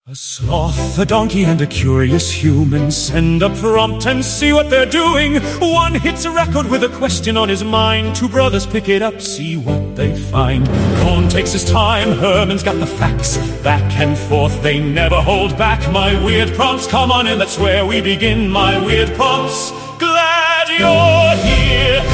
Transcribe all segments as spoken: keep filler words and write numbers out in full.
A sloth, a donkey, and a curious human send a prompt and see what they're doing. One hits a record with a question on his mind. Two brothers pick it up, see what they find. Cohn takes his time, Herman's got the facts. Back and forth, they never hold back. My weird prompts, come on in, that's where we begin. My weird prompts, glad you're here.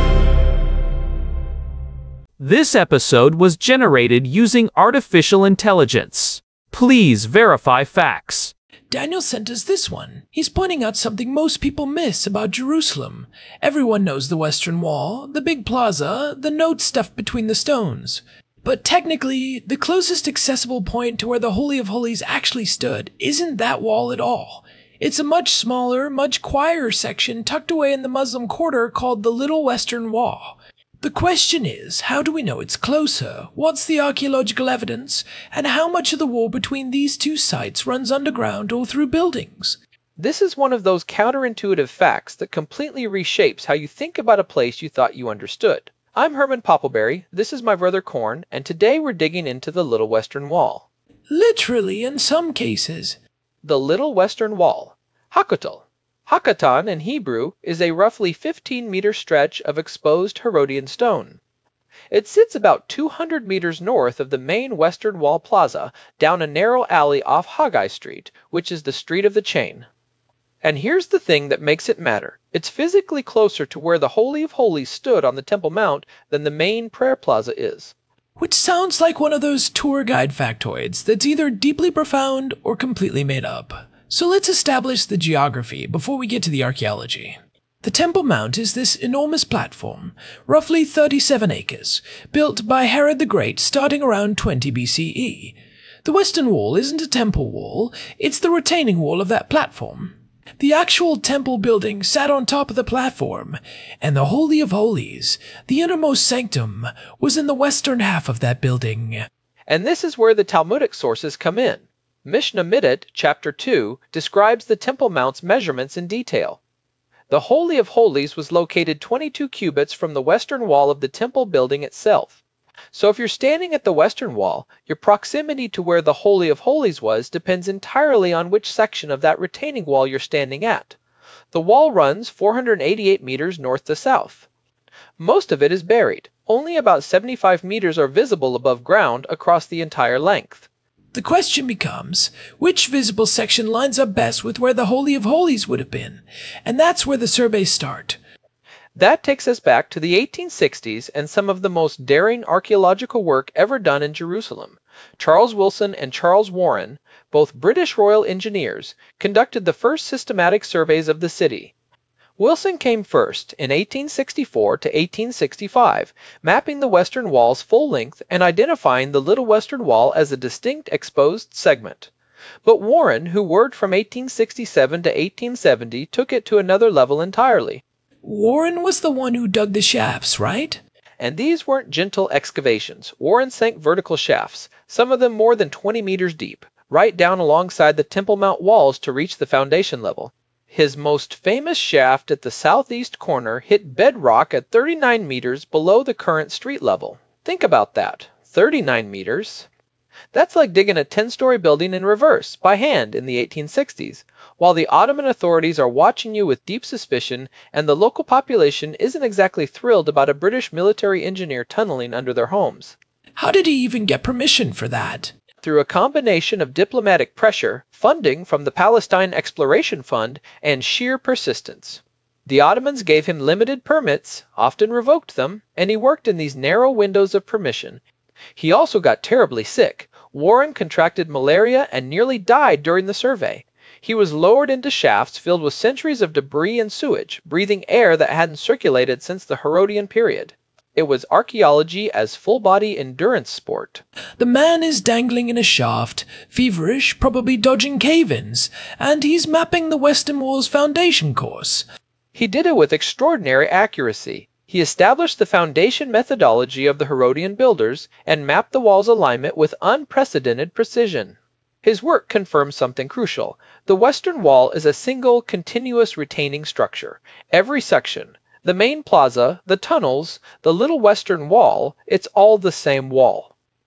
This episode was generated using artificial intelligence. Please verify facts. Daniel sent us this one. He's pointing out something most people miss about Jerusalem. Everyone knows the Western Wall, the big plaza, the notes stuffed between the stones. But technically, the closest accessible point to where the Holy of Holies actually stood isn't that wall at all. It's a much smaller, much quieter section tucked away in the Muslim quarter called the Little Western Wall. The question is, how do we know it's closer? What's the archaeological evidence? And how much of the wall between these two sites runs underground or through buildings? This is one of those counterintuitive facts that completely reshapes how you think about a place you thought you understood. I'm Herman Poppleberry, this is my brother Korn, and today we're digging into the Little Western Wall. Literally in some cases. The Little Western Wall. Hakotel. Hakatan in Hebrew is a roughly fifteen meter stretch of exposed Herodian stone. It sits about two hundred meters north of the main Western Wall Plaza, down a narrow alley off Haggai Street, which is the street of the chain. And here's the thing that makes it matter. It's physically closer to where the Holy of Holies stood on the Temple Mount than the main prayer plaza is. Which sounds like one of those tour guide factoids that's either deeply profound or completely made up. So let's establish the geography before we get to the archaeology. The Temple Mount is this enormous platform, roughly thirty-seven acres, built by Herod the Great starting around twenty B C E. The Western Wall isn't a temple wall, it's the retaining wall of that platform. The actual temple building sat on top of the platform, and the Holy of Holies, the innermost sanctum, was in the western half of that building. And this is where the Talmudic sources come in. Mishnah Middat, chapter two, describes the Temple Mount's measurements in detail. The Holy of Holies was located twenty-two cubits from the western wall of the temple building itself. So if you're standing at the western wall, your proximity to where the Holy of Holies was depends entirely on which section of that retaining wall you're standing at. The wall runs four hundred eighty-eight meters north to south. Most of it is buried. Only about seventy-five meters are visible above ground across the entire length. The question becomes, which visible section lines up best with where the Holy of Holies would have been? And that's where the surveys start. That takes us back to the eighteen sixties and some of the most daring archaeological work ever done in Jerusalem. Charles Wilson and Charles Warren, both British Royal Engineers, conducted the first systematic surveys of the city. Wilson came first in eighteen sixty-four to eighteen sixty-five, mapping the western wall's full length and identifying the Little Western Wall as a distinct exposed segment. But Warren, who worked from eighteen sixty-seven to eighteen seventy, took it to another level entirely. Warren was the one who dug the shafts, right? And these weren't gentle excavations. Warren sank vertical shafts, some of them more than twenty meters deep, right down alongside the Temple Mount walls to reach the foundation level. His most famous shaft at the southeast corner hit bedrock at thirty-nine meters below the current street level. Think about that. thirty-nine meters. That's like digging a ten-story building in reverse, by hand, in the eighteen sixties, while the Ottoman authorities are watching you with deep suspicion and the local population isn't exactly thrilled about a British military engineer tunneling under their homes. How did he even get permission for that? Through a combination of diplomatic pressure, funding from the Palestine Exploration Fund, and sheer persistence. The Ottomans gave him limited permits, often revoked them, and he worked in these narrow windows of permission. He also got terribly sick. Warren contracted malaria and nearly died during the survey. He was lowered into shafts filled with centuries of debris and sewage, breathing air that hadn't circulated since the Herodian period. It was archaeology as full-body endurance sport. The man is dangling in a shaft, feverish, probably dodging cave-ins, and he's mapping the Western Wall's foundation course. He did it with extraordinary accuracy. He established the foundation methodology of the Herodian builders and mapped the wall's alignment with unprecedented precision. His work confirms something crucial. The Western Wall is a single, continuous retaining structure. Every section, the main plaza, the tunnels, the Little Western Wall, it's all the same wall.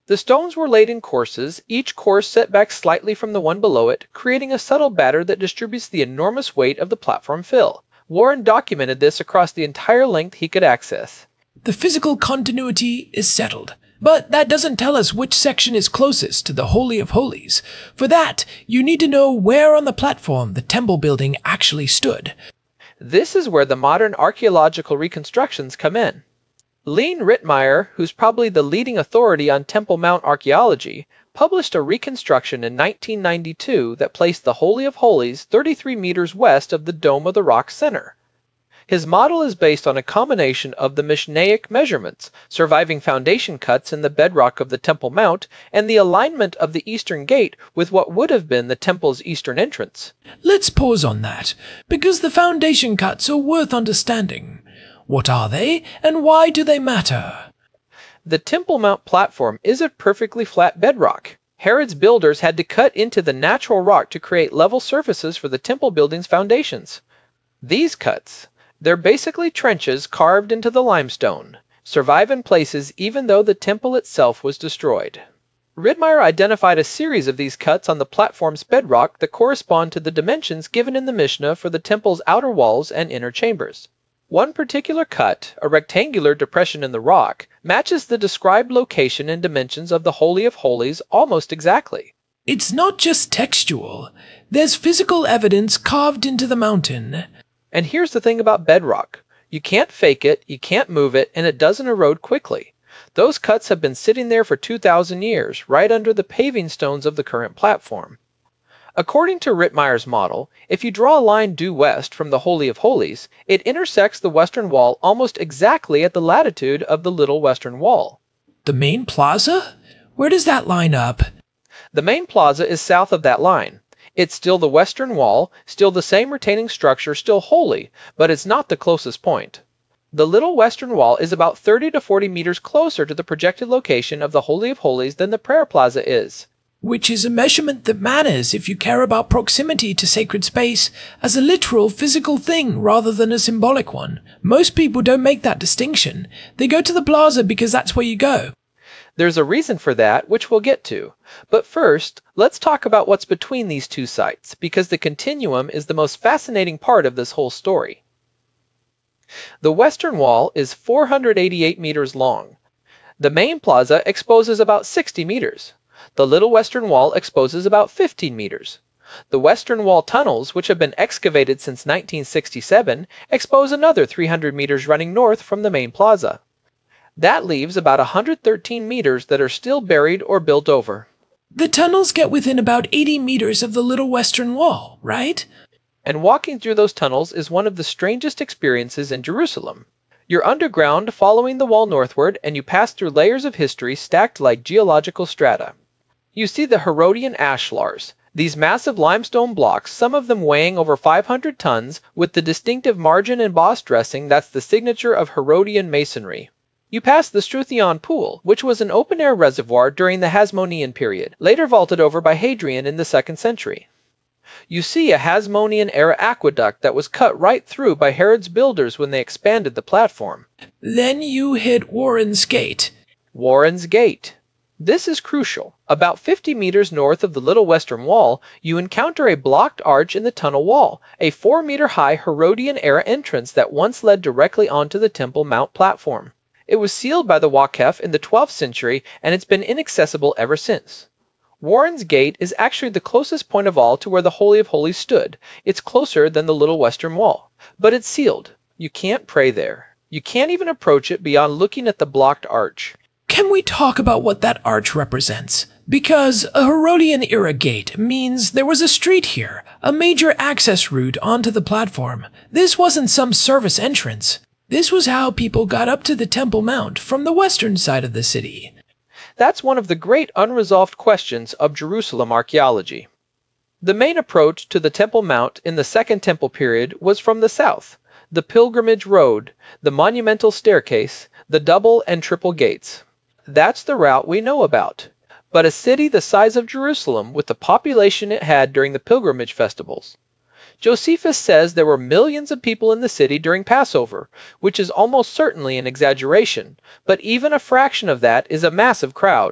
The stones were laid in courses, each course set back slightly from the one below it, creating a subtle batter that distributes the enormous weight of the platform fill. Warren documented this across the entire length he could access. The physical continuity is settled, but that doesn't tell us which section is closest to the Holy of Holies. For that, you need to know where on the platform the temple building actually stood. This is where the modern archaeological reconstructions come in. Lean Rittmeyer, who's probably the leading authority on Temple Mount archaeology, published a reconstruction in nineteen ninety-two that placed the Holy of Holies thirty-three meters west of the Dome of the Rock center. His model is based on a combination of the Mishnaic measurements, surviving foundation cuts in the bedrock of the Temple Mount, and the alignment of the eastern gate with what would have been the temple's eastern entrance. Let's pause on that, because the foundation cuts are worth understanding. What are they, and why do they matter? The Temple Mount platform isn't perfectly flat bedrock. Herod's builders had to cut into the natural rock to create level surfaces for the temple building's foundations. These cuts, they're basically trenches carved into the limestone, survive in places even though the temple itself was destroyed. Rittmeyer identified a series of these cuts on the platform's bedrock that correspond to the dimensions given in the Mishnah for the temple's outer walls and inner chambers. One particular cut, a rectangular depression in the rock, matches the described location and dimensions of the Holy of Holies almost exactly. It's not just textual. There's physical evidence carved into the mountain. And here's the thing about bedrock. You can't fake it, you can't move it, and it doesn't erode quickly. Those cuts have been sitting there for two thousand years, right under the paving stones of the current platform. According to Rittmeyer's model, if you draw a line due west from the Holy of Holies, it intersects the western wall almost exactly at the latitude of the little western wall. The main plaza? Where does that line up? The main plaza is south of that line. It's still the western wall, still the same retaining structure, still holy, but it's not the closest point. The little western wall is about thirty to forty meters closer to the projected location of the Holy of Holies than the prayer plaza is. Which is a measurement that matters if you care about proximity to sacred space as a literal physical thing rather than a symbolic one. Most people don't make that distinction. They go to the plaza because that's where you go. There's a reason for that, which we'll get to. But first, let's talk about what's between these two sites, because the continuum is the most fascinating part of this whole story. The western wall is four hundred eighty-eight meters long. The main plaza exposes about sixty meters. The little western wall exposes about fifteen meters. The western wall tunnels, which have been excavated since nineteen sixty-seven, expose another three hundred meters running north from the main plaza. That leaves about one hundred thirteen meters that are still buried or built over. The tunnels get within about eighty meters of the little western wall, right? And walking through those tunnels is one of the strangest experiences in Jerusalem. You're underground following the wall northward, and you pass through layers of history stacked like geological strata. You see the Herodian ashlars, these massive limestone blocks, some of them weighing over five hundred tons, with the distinctive margin embossed dressing that's the signature of Herodian masonry. You pass the Struthion Pool, which was an open-air reservoir during the Hasmonean period, later vaulted over by Hadrian in the second century. You see a Hasmonean-era aqueduct that was cut right through by Herod's builders when they expanded the platform. Then you hit Warren's Gate. Warren's Gate. This is crucial. About fifty meters north of the little western wall, you encounter a blocked arch in the tunnel wall, a four-meter-high Herodian-era entrance that once led directly onto the Temple Mount platform. It was sealed by the Waqf in the twelfth century, and it's been inaccessible ever since. Warren's Gate is actually the closest point of all to where the Holy of Holies stood. It's closer than the little western wall. But it's sealed. You can't pray there. You can't even approach it beyond looking at the blocked arch. Can we talk about what that arch represents? Because a Herodian-era gate means there was a street here, a major access route onto the platform. This wasn't some service entrance. This was how people got up to the Temple Mount from the western side of the city. That's one of the great unresolved questions of Jerusalem archaeology. The main approach to the Temple Mount in the Second Temple period was from the south, the pilgrimage road, the monumental staircase, the double and triple gates. That's the route we know about. But a city the size of Jerusalem, with the population it had during the pilgrimage festivals. Josephus says there were millions of people in the city during Passover, which is almost certainly an exaggeration, but even a fraction of that is a massive crowd.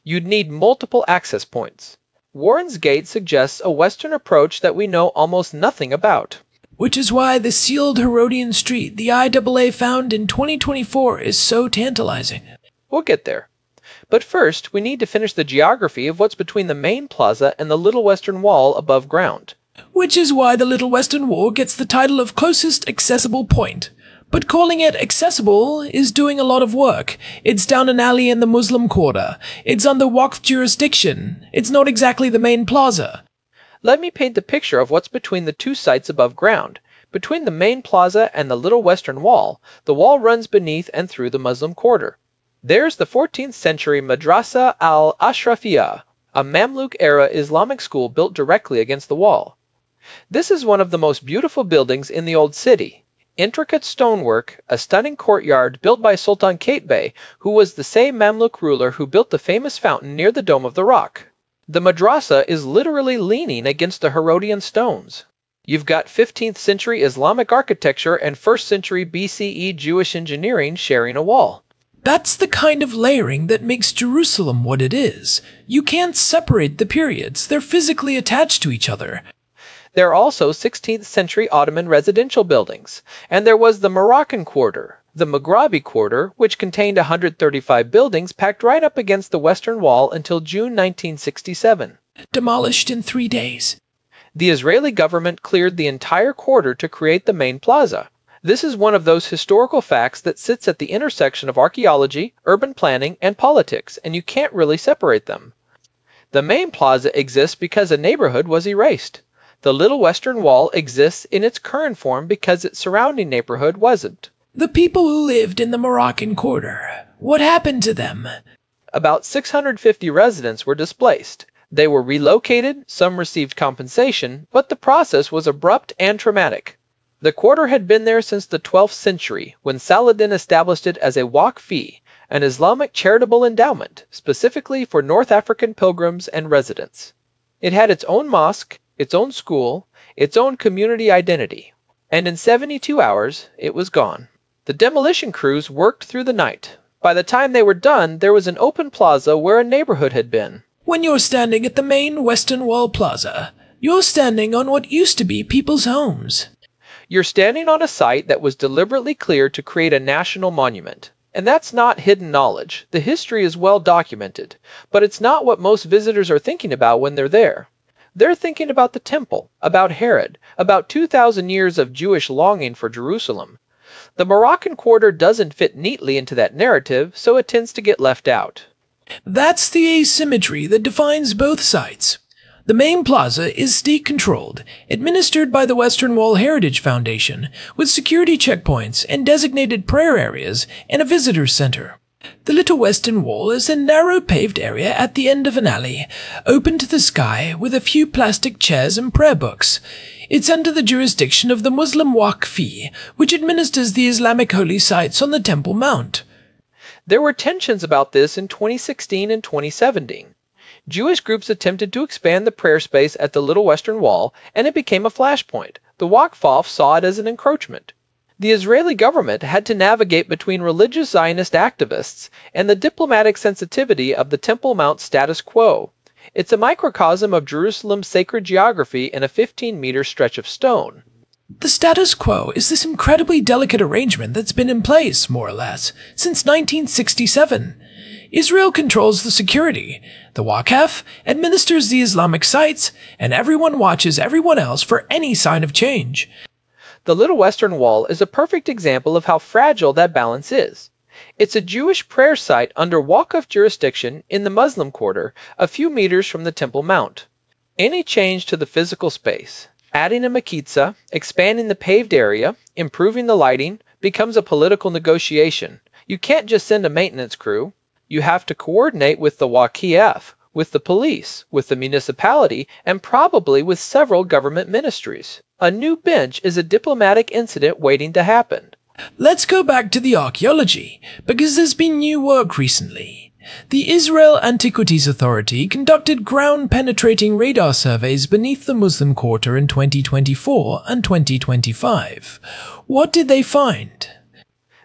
You'd need multiple access points. Warren's Gate suggests a Western approach that we know almost nothing about. Which is why the sealed Herodian Street the I A A found in twenty twenty-four is so tantalizing. We'll get there. But first, we need to finish the geography of what's between the main plaza and the Little Western Wall above ground. Which is why the Little Western Wall gets the title of closest accessible point. But calling it accessible is doing a lot of work. It's down an alley in the Muslim Quarter. It's under Waqf jurisdiction. It's not exactly the main plaza. Let me paint the picture of what's between the two sites above ground. Between the main plaza and the Little Western Wall, the wall runs beneath and through the Muslim Quarter. There's the fourteenth century Madrasa al-Ashrafiyah, a Mamluk-era Islamic school built directly against the wall. This is one of the most beautiful buildings in the Old City. Intricate stonework, a stunning courtyard built by Sultan Qaitbay, who was the same Mamluk ruler who built the famous fountain near the Dome of the Rock. The madrasa is literally leaning against the Herodian stones. You've got fifteenth century Islamic architecture and first century B C E Jewish engineering sharing a wall. That's the kind of layering that makes Jerusalem what it is. You can't separate the periods. They're physically attached to each other. There are also sixteenth century Ottoman residential buildings, and there was the Moroccan Quarter, the Maghrabi Quarter, which contained one hundred thirty-five buildings packed right up against the Western Wall until June nineteen sixty-seven. Demolished in three days. The Israeli government cleared the entire quarter to create the main plaza. This is one of those historical facts that sits at the intersection of archaeology, urban planning, and politics, and you can't really separate them. The main plaza exists because a neighborhood was erased. The Little Western Wall exists in its current form because its surrounding neighborhood wasn't. The people who lived in the Moroccan Quarter, what happened to them? About six hundred fifty residents were displaced. They were relocated, some received compensation, but the process was abrupt and traumatic. The quarter had been there since the twelfth century, when Saladin established it as a waqf, an Islamic charitable endowment, specifically for North African pilgrims and residents. It had its own mosque, its own school, its own community identity, and in seventy-two hours, it was gone. The demolition crews worked through the night. By the time they were done, there was an open plaza where a neighborhood had been. When you're standing at the main Western Wall Plaza, you're standing on what used to be people's homes. You're standing on a site that was deliberately cleared to create a national monument. And that's not hidden knowledge. The history is well documented, but it's not what most visitors are thinking about when they're there. They're thinking about the temple, about Herod, about two thousand years of Jewish longing for Jerusalem. The Moroccan Quarter doesn't fit neatly into that narrative, so it tends to get left out. That's the asymmetry that defines both sites. The main plaza is state-controlled, administered by the Western Wall Heritage Foundation, with security checkpoints and designated prayer areas and a visitor center. The Little Western Wall is a narrow paved area at the end of an alley, open to the sky with a few plastic chairs and prayer books. It's under the jurisdiction of the Muslim Waqf, which administers the Islamic holy sites on the Temple Mount. There were tensions about this in twenty sixteen and twenty seventeen. Jewish groups attempted to expand the prayer space at the Little Western Wall, and it became a flashpoint. The Waqf saw it as an encroachment. The Israeli government had to navigate between religious Zionist activists and the diplomatic sensitivity of the Temple Mount status quo. It's a microcosm of Jerusalem's sacred geography in a fifteen-meter stretch of stone. The status quo is this incredibly delicate arrangement that's been in place, more or less, since nineteen sixty-seven. Israel controls the security, the Waqf administers the Islamic sites, and everyone watches everyone else for any sign of change. The Little Western Wall is a perfect example of how fragile that balance is. It's a Jewish prayer site under Waqf jurisdiction in the Muslim Quarter, a few meters from the Temple Mount. Any change to the physical space, adding a mekitza, expanding the paved area, improving the lighting, becomes a political negotiation. You can't just send a maintenance crew. You have to coordinate with the Waqf, with the police, with the municipality, and probably with several government ministries. A new bench is a diplomatic incident waiting to happen. Let's go back to the archaeology, because there's been new work recently. The Israel Antiquities Authority conducted ground-penetrating radar surveys beneath the Muslim Quarter in twenty twenty-four and twenty twenty-five. What did they find?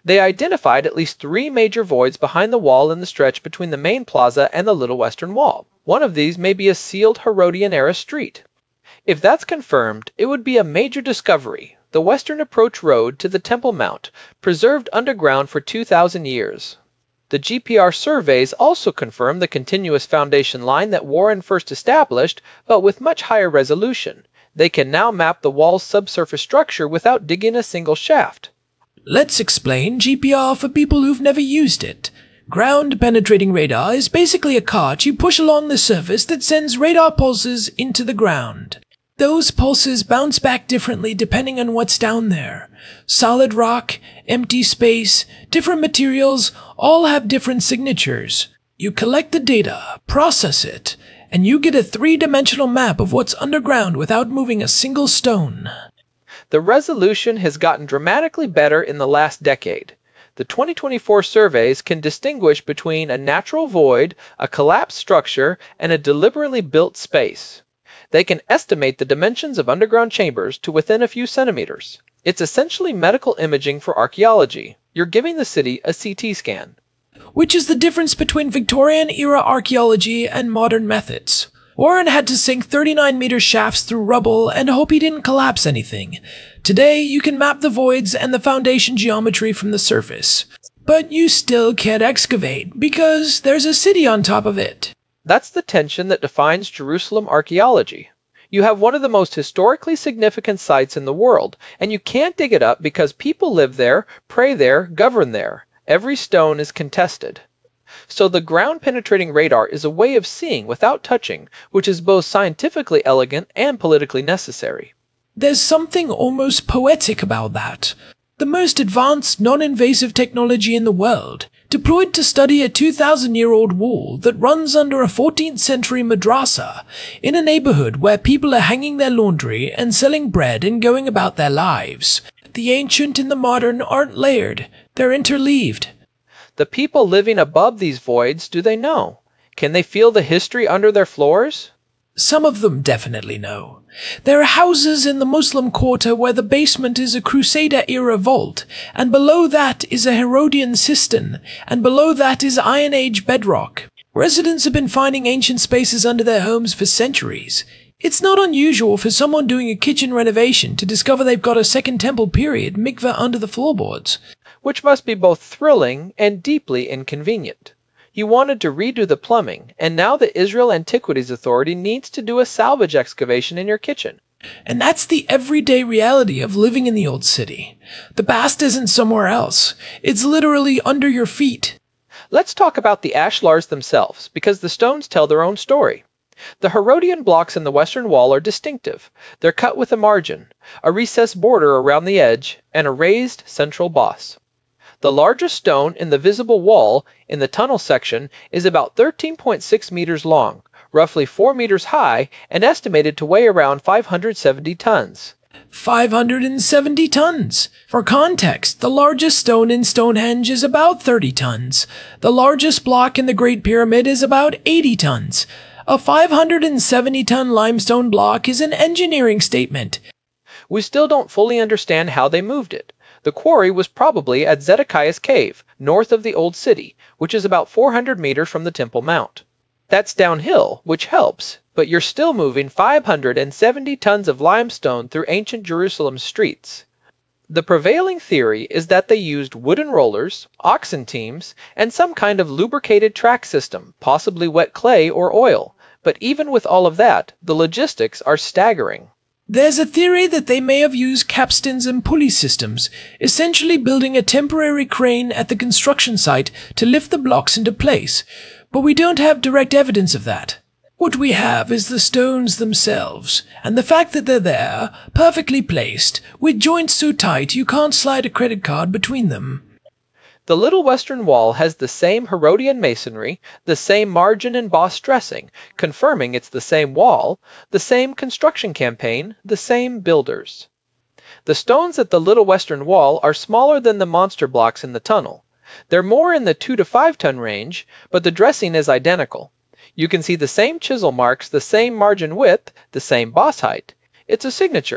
They identified at least three major voids behind the wall in the stretch between the main plaza and the Little Western Wall. One of these may be a sealed Herodian-era street. If that's confirmed, it would be a major discovery, the western approach road to the Temple Mount, preserved underground for two thousand years. The G P R surveys also confirm the continuous foundation line that Warren first established, but with much higher resolution. They can now map the wall's subsurface structure without digging a single shaft. Let's explain G P R for people who've never used it. Ground penetrating radar is basically a cart you push along the surface that sends radar pulses into the ground. Those pulses bounce back differently depending on what's down there. Solid rock, empty space, different materials all have different signatures. You collect the data, process it, and you get a three-dimensional map of what's underground without moving a single stone. The resolution has gotten dramatically better in the last decade. The twenty twenty-four surveys can distinguish between a natural void, a collapsed structure, and a deliberately built space. They can estimate the dimensions of underground chambers to within a few centimeters. It's essentially medical imaging for archaeology. You're giving the city a C T scan. Which is the difference between Victorian-era archaeology and modern methods. Warren had to sink thirty-nine meter shafts through rubble and hope he didn't collapse anything. Today, you can map the voids and the foundation geometry from the surface. But you still can't excavate, because there's a city on top of it. That's the tension that defines Jerusalem archaeology. You have one of the most historically significant sites in the world, and you can't dig it up because people live there, pray there, govern there. Every stone is contested. So the ground-penetrating radar is a way of seeing without touching, which is both scientifically elegant and politically necessary. There's something almost poetic about that. The most advanced non-invasive technology in the world, deployed to study a two thousand year old wall that runs under a fourteenth century madrasa in a neighborhood where people are hanging their laundry and selling bread and going about their lives. The ancient and the modern aren't layered, they're interleaved. The people living above these voids, do they know? Can they feel the history under their floors? Some of them definitely know. There are houses in the Muslim quarter where the basement is a Crusader-era vault, and below that is a Herodian cistern, and below that is Iron Age bedrock. Residents have been finding ancient spaces under their homes for centuries. It's not unusual for someone doing a kitchen renovation to discover they've got a Second Temple period mikveh under the floorboards. Which must be both thrilling and deeply inconvenient. You wanted to redo the plumbing, and now the Israel Antiquities Authority needs to do a salvage excavation in your kitchen. And that's the everyday reality of living in the old city. The past isn't somewhere else. It's literally under your feet. Let's talk about the ashlars themselves, because the stones tell their own story. The Herodian blocks in the western wall are distinctive. They're cut with a margin, a recessed border around the edge, and a raised central boss. The largest stone in the visible wall in the tunnel section is about thirteen point six meters long, roughly four meters high, and estimated to weigh around five hundred seventy tons. five hundred seventy tons! For context, the largest stone in Stonehenge is about thirty tons. The largest block in the Great Pyramid is about eighty tons. A five hundred seventy ton limestone block is an engineering statement. We still don't fully understand how they moved it. The quarry was probably at Zedekiah's Cave, north of the Old City, which is about four hundred meters from the Temple Mount. That's downhill, which helps, but you're still moving five hundred seventy tons of limestone through ancient Jerusalem's streets. The prevailing theory is that they used wooden rollers, oxen teams, and some kind of lubricated track system, possibly wet clay or oil. But even with all of that, the logistics are staggering. There's a theory that they may have used capstans and pulley systems, essentially building a temporary crane at the construction site to lift the blocks into place, but we don't have direct evidence of that. What we have is the stones themselves, and the fact that they're there, perfectly placed, with joints so tight you can't slide a credit card between them. The Little Western Wall has the same Herodian masonry, the same margin and boss dressing, confirming it's the same wall, the same construction campaign, the same builders. The stones at the Little Western Wall are smaller than the monster blocks in the tunnel. They're more in the two to five ton range, but the dressing is identical. You can see the same chisel marks, the same margin width, the same boss height. It's a signature.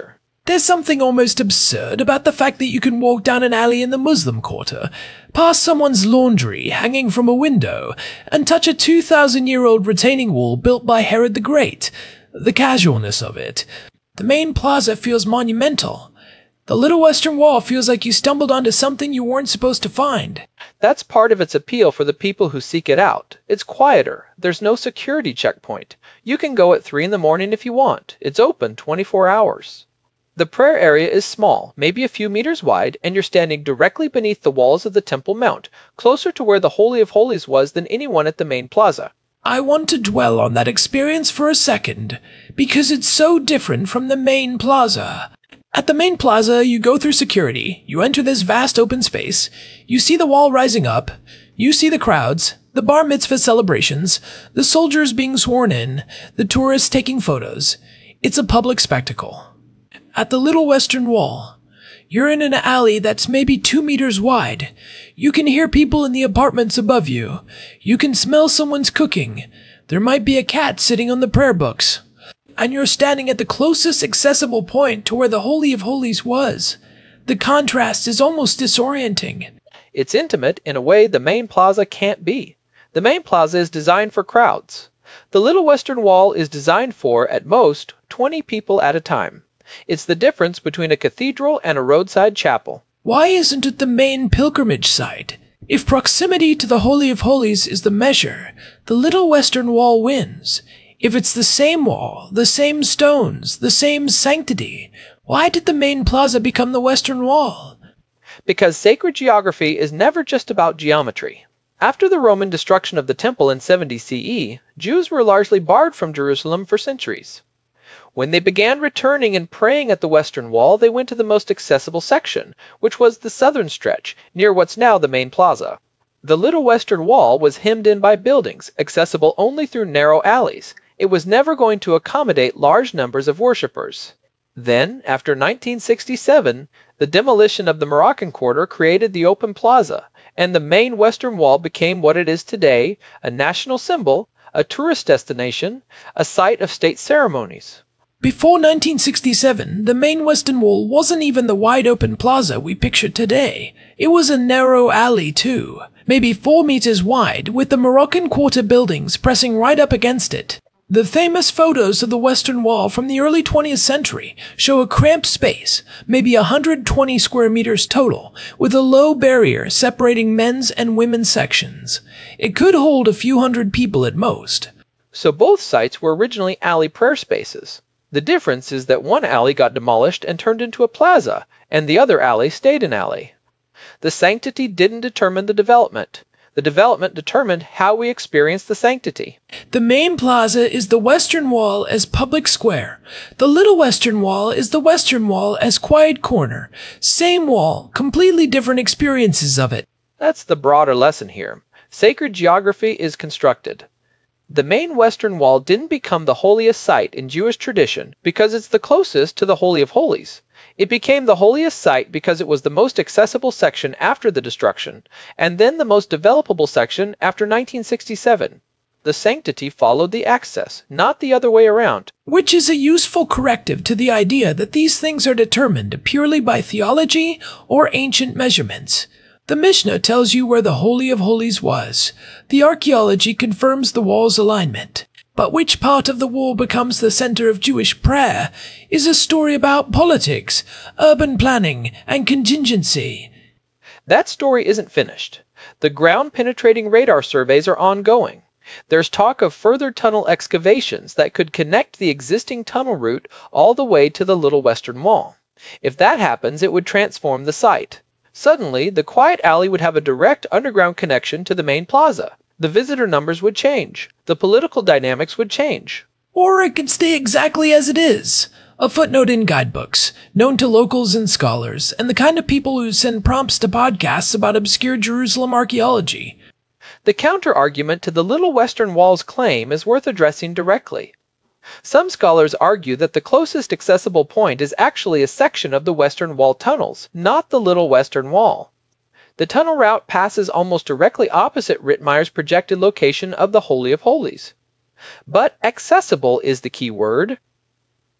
There's something almost absurd about the fact that you can walk down an alley in the Muslim Quarter, past someone's laundry hanging from a window, and touch a two thousand year old retaining wall built by Herod the Great. The casualness of it. The main plaza feels monumental. The Little Western Wall feels like you stumbled onto something you weren't supposed to find. That's part of its appeal for the people who seek it out. It's quieter. There's no security checkpoint. You can go at three in the morning if you want. It's open twenty-four hours. The prayer area is small, maybe a few meters wide, and you're standing directly beneath the walls of the Temple Mount, closer to where the Holy of Holies was than anyone at the main plaza. I want to dwell on that experience for a second, because it's so different from the main plaza. At the main plaza, you go through security, you enter this vast open space, you see the wall rising up, you see the crowds, the bar mitzvah celebrations, the soldiers being sworn in, the tourists taking photos. It's a public spectacle. At the Little Western Wall, you're in an alley that's maybe two meters wide. You can hear people in the apartments above you. You can smell someone's cooking. There might be a cat sitting on the prayer books. And you're standing at the closest accessible point to where the Holy of Holies was. The contrast is almost disorienting. It's intimate in a way the main plaza can't be. The main plaza is designed for crowds. The Little Western Wall is designed for, at most, twenty people at a time. It's the difference between a cathedral and a roadside chapel. Why isn't it the main pilgrimage site? If proximity to the Holy of Holies is the measure, the Little Western Wall wins. If it's the same wall, the same stones, the same sanctity, why did the main plaza become the Western Wall? Because sacred geography is never just about geometry. After the Roman destruction of the temple in seventy C E, Jews were largely barred from Jerusalem for centuries. When they began returning and praying at the Western Wall, they went to the most accessible section, which was the southern stretch, near what's now the main plaza. The Little Western Wall was hemmed in by buildings, accessible only through narrow alleys. It was never going to accommodate large numbers of worshippers. Then, after nineteen sixty-seven, the demolition of the Moroccan Quarter created the open plaza, and the main Western Wall became what it is today, a national symbol, a tourist destination, a site of state ceremonies. Before nineteen sixty-seven, the main Western Wall wasn't even the wide-open plaza we picture today. It was a narrow alley, too, maybe four meters wide, with the Moroccan Quarter buildings pressing right up against it. The famous photos of the Western Wall from the early twentieth century show a cramped space, maybe one hundred twenty square meters total, with a low barrier separating men's and women's sections. It could hold a few hundred people at most. So both sites were originally alley prayer spaces. The difference is that one alley got demolished and turned into a plaza, and the other alley stayed an alley. The sanctity didn't determine the development. The development determined how we experience the sanctity. The main plaza is the Western Wall as public square. The Little Western Wall is the Western Wall as quiet corner. Same wall, completely different experiences of it. That's the broader lesson here. Sacred geography is constructed. The main Western Wall didn't become the holiest site in Jewish tradition because it's the closest to the Holy of Holies. It became the holiest site because it was the most accessible section after the destruction, and then the most developable section after nineteen sixty-seven. The sanctity followed the access, not the other way around. Which is a useful corrective to the idea that these things are determined purely by theology or ancient measurements. The Mishnah tells you where the Holy of Holies was. The archaeology confirms the wall's alignment. But which part of the wall becomes the center of Jewish prayer is a story about politics, urban planning, and contingency. That story isn't finished. The ground-penetrating radar surveys are ongoing. There's talk of further tunnel excavations that could connect the existing tunnel route all the way to the Little Western Wall. If that happens, it would transform the site. Suddenly, the quiet alley would have a direct underground connection to the main plaza. The visitor numbers would change. The political dynamics would change. Or it could stay exactly as it is. A footnote in guidebooks, known to locals and scholars, and the kind of people who send prompts to podcasts about obscure Jerusalem archaeology. The counter-argument to the Little Western Wall's claim is worth addressing directly. Some scholars argue that the closest accessible point is actually a section of the Western Wall tunnels, not the Little Western Wall. The tunnel route passes almost directly opposite Rittmeyer's projected location of the Holy of Holies. But accessible is the key word.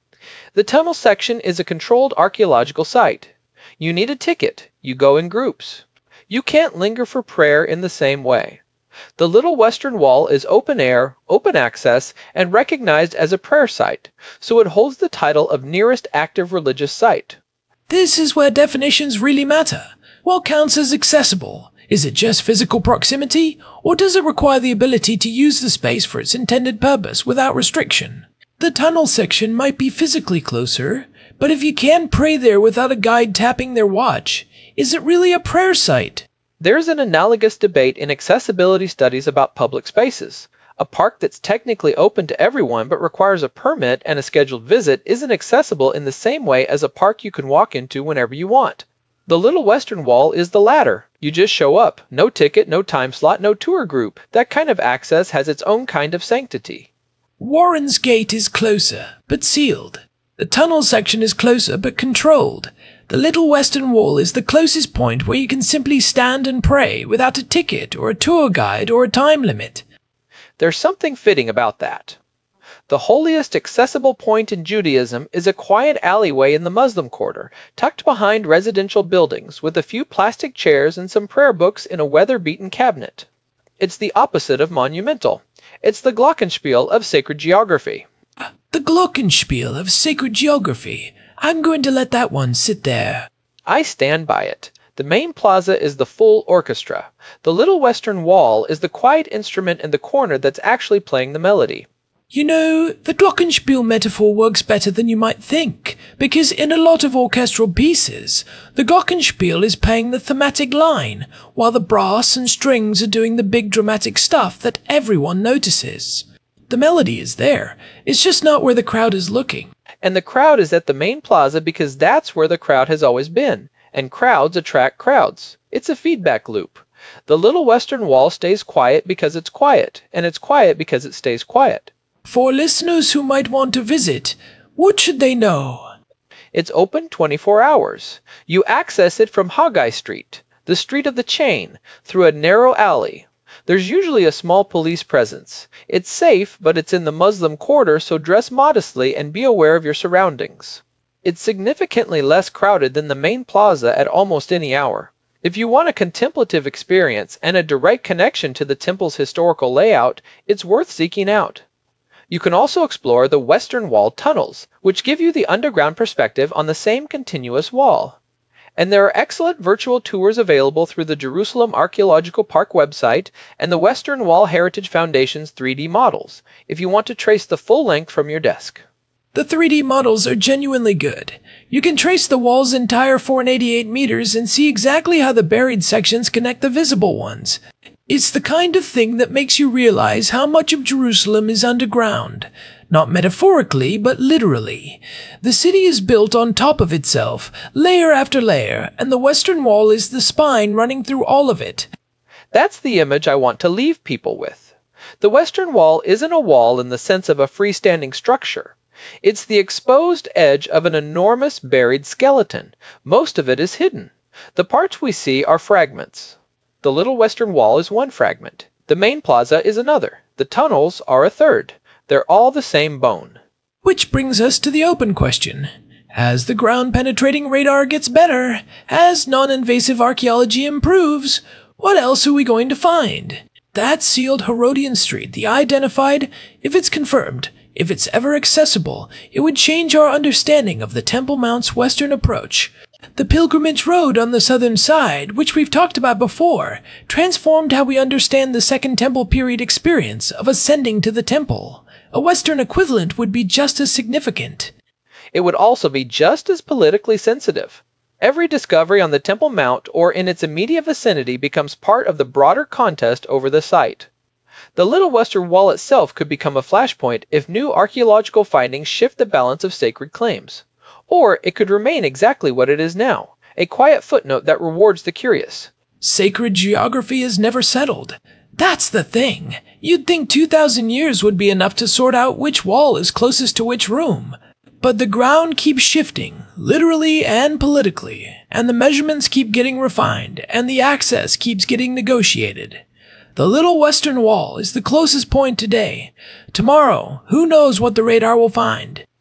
The tunnel section is a controlled archaeological site. You need a ticket. You go in groups. You can't linger for prayer in the same way. The Little Western Wall is open air, open access, and recognized as a prayer site, so it holds the title of nearest active religious site. This is where definitions really matter. What counts as accessible? Is it just physical proximity, or does it require the ability to use the space for its intended purpose without restriction? The tunnel section might be physically closer, but if you can pray there without a guide tapping their watch, is it really a prayer site? There's an analogous debate in accessibility studies about public spaces. A park that's technically open to everyone but requires a permit and a scheduled visit isn't accessible in the same way as a park you can walk into whenever you want. The Little Western Wall is the latter. You just show up. No ticket, no time slot, no tour group. That kind of access has its own kind of sanctity. Warren's Gate is closer, but sealed. The tunnel section is closer, but controlled. The Little Western Wall is the closest point where you can simply stand and pray without a ticket or a tour guide or a time limit. There's something fitting about that. The holiest accessible point in Judaism is a quiet alleyway in the Muslim quarter, tucked behind residential buildings with a few plastic chairs and some prayer books in a weather-beaten cabinet. It's the opposite of monumental. It's the glockenspiel of sacred geography. The glockenspiel of sacred geography. I'm going to let that one sit there. I stand by it. The main plaza is the full orchestra. The Little Western Wall is the quiet instrument in the corner that's actually playing the melody. You know, the glockenspiel metaphor works better than you might think, because in a lot of orchestral pieces, the glockenspiel is playing the thematic line, while the brass and strings are doing the big dramatic stuff that everyone notices. The melody is there, it's just not where the crowd is looking. And the crowd is at the main plaza because that's where the crowd has always been. And crowds attract crowds. It's a feedback loop. The Little Western Wall stays quiet because it's quiet, and it's quiet because it stays quiet. For listeners who might want to visit, what should they know? It's open twenty-four hours. You access it from Haggai Street, the street of the chain, through a narrow alley. There's usually a small police presence. It's safe, but it's in the Muslim quarter, so dress modestly and be aware of your surroundings. It's significantly less crowded than the main plaza at almost any hour. If you want a contemplative experience and a direct connection to the temple's historical layout, it's worth seeking out. You can also explore the Western Wall tunnels, which give you the underground perspective on the same continuous wall. And there are excellent virtual tours available through the Jerusalem Archaeological Park website and the Western Wall Heritage Foundation's three D models, if you want to trace the full length from your desk. The three D models are genuinely good. You can trace the wall's entire four hundred eighty-eight meters and see exactly how the buried sections connect the visible ones. It's the kind of thing that makes you realize how much of Jerusalem is underground. Not metaphorically, but literally. The city is built on top of itself, layer after layer, and the Western Wall is the spine running through all of it. That's the image I want to leave people with. The Western Wall isn't a wall in the sense of a freestanding structure. It's the exposed edge of an enormous buried skeleton. Most of it is hidden. The parts we see are fragments. The Little Western Wall is one fragment. The main plaza is another. The tunnels are a third. They're all the same bone. Which brings us to the open question. As the ground-penetrating radar gets better, as non-invasive archaeology improves, what else are we going to find? That sealed Herodian Street, the identified, if it's confirmed, if it's ever accessible, it would change our understanding of the Temple Mount's western approach. The Pilgrimage Road on the southern side, which we've talked about before, transformed how we understand the Second Temple period experience of ascending to the temple. A Western equivalent would be just as significant. It would also be just as politically sensitive. Every discovery on the Temple Mount or in its immediate vicinity becomes part of the broader contest over the site. The Little Western Wall itself could become a flashpoint if new archaeological findings shift the balance of sacred claims. Or it could remain exactly what it is now, a quiet footnote that rewards the curious. Sacred geography is never settled. That's the thing. You'd think two thousand years would be enough to sort out which wall is closest to which room. But the ground keeps shifting, literally and politically, and the measurements keep getting refined, and the access keeps getting negotiated. The Little Western Wall is the closest point today. Tomorrow, who knows what the radar will find?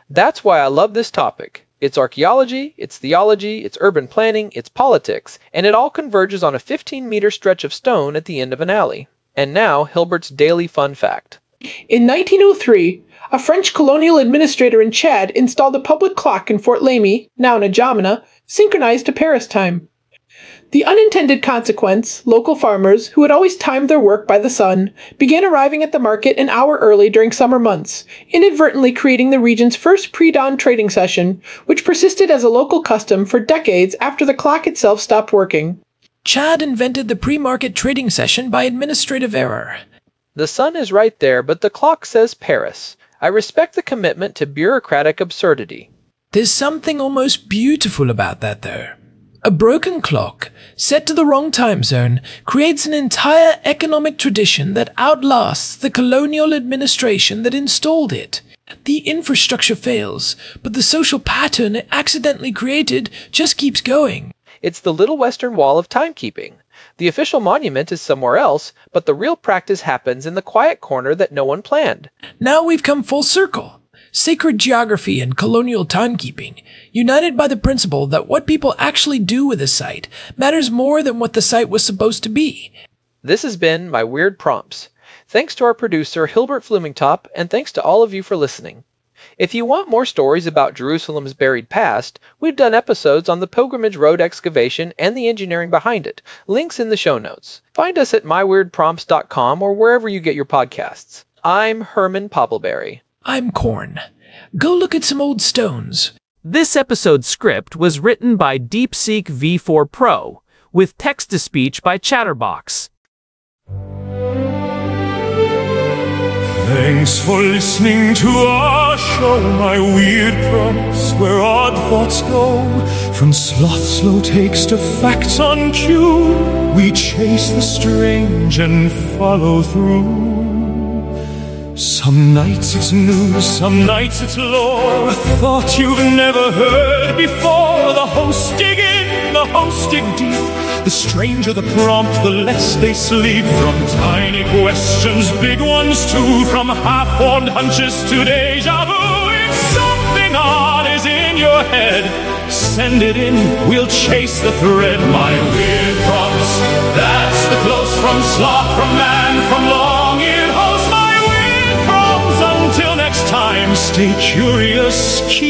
That's why I love this topic. It's archaeology, it's theology, it's urban planning, it's politics, and it all converges on a fifteen meter stretch of stone at the end of an alley. And now, Hilbert's daily fun fact. In nineteen oh three, a French colonial administrator in Chad installed a public clock in Fort Lamy, now N'Djamena, synchronized to Paris time. The unintended consequence, local farmers, who had always timed their work by the sun, began arriving at the market an hour early during summer months, inadvertently creating the region's first pre-dawn trading session, which persisted as a local custom for decades after the clock itself stopped working. Chad invented the pre-market trading session by administrative error. The sun is right there, but the clock says Paris. I respect the commitment to bureaucratic absurdity. There's something almost beautiful about that, though. A broken clock, set to the wrong time zone, creates an entire economic tradition that outlasts the colonial administration that installed it. The infrastructure fails, but the social pattern it accidentally created just keeps going. It's the Little Western Wall of timekeeping. The official monument is somewhere else, but the real practice happens in the quiet corner that no one planned. Now we've come full circle. Sacred geography and colonial timekeeping, united by the principle that what people actually do with a site matters more than what the site was supposed to be. This has been My Weird Prompts. Thanks to our producer, Hilbert Flumingtop, and thanks to all of you for listening. If you want more stories about Jerusalem's buried past, we've done episodes on the Pilgrimage Road excavation and the engineering behind it. Links in the show notes. Find us at my weird prompts dot com or wherever you get your podcasts. I'm Herman Poppleberry. I'm Corn. Go look at some old stones. This episode's script was written by DeepSeek V four Pro, with text-to-speech by Chatterbox. Thanks for listening to our show, My Weird Prompts, where odd thoughts go. From sloth slow takes to facts on cue, we chase the strange and follow through. Some nights it's news, some nights it's lore, a thought you've never heard before. The hosts dig in, the hosts dig deep. The stranger the prompt, the less they sleep. From tiny questions, big ones too. From half-formed hunches to deja vu. If something odd is in your head, send it in, we'll chase the thread. My weird prompts, that's the close from sloth, from man, from long-eared host. My weird prompts, until next time, stay curious, keep